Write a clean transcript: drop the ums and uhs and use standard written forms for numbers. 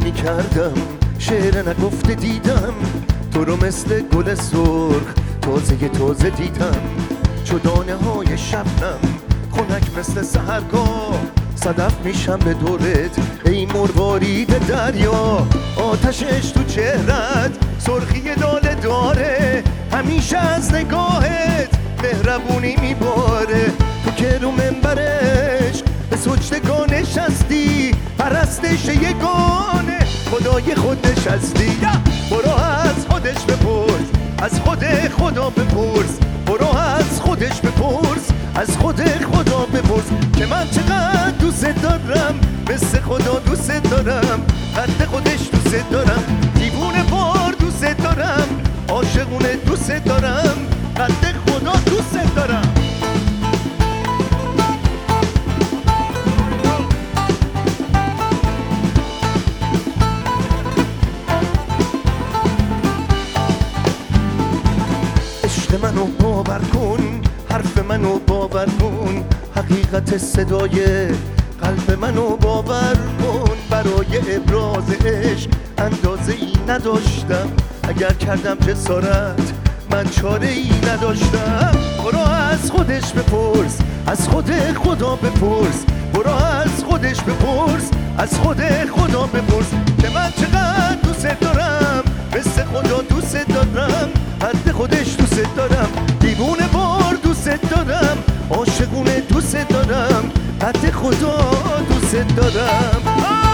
میکردم شعر نگفته دیدم تو رو مثل گل سرخ تازه دیدم چو دانه های شبنم خنک مثل سحرگاه صدف میشم به دورت ای مروارید دریا آتشش تو چهرت سرخی ناله داره همیشه از نگاهت مهربونی میباره تو که رو منبرش به سجدگاه نشستی پرستش یگانه خدای خود نشستی برو از خودش بپرس از خود خدا بپرس برو از خودش بپرس از خود خدا بپرس که من چقدر دوست دارم مثل خدا دوست دارم قد خودش دوست دارم دیوونه بار دوست دارم عاشقونه دوست دارم قد خدا دوست دارم عشق منو باور کن حرف منو باور کن حقیقت صدای قلب منو باور کن برای ابراز عشق اندازه ای نداشتم اگر کردم جسارت من چاره ای نداشتم برو از خودش بپرس از خود خدا بپرس برو از خودش بپرس از خود خدا بپرس که من چقدر دوست دارم مثل خدا دوست دارم قد خودش دوست دارم دیوونه بار دوست دارم عاشقونه دوست دارم قد خدا دوست دارم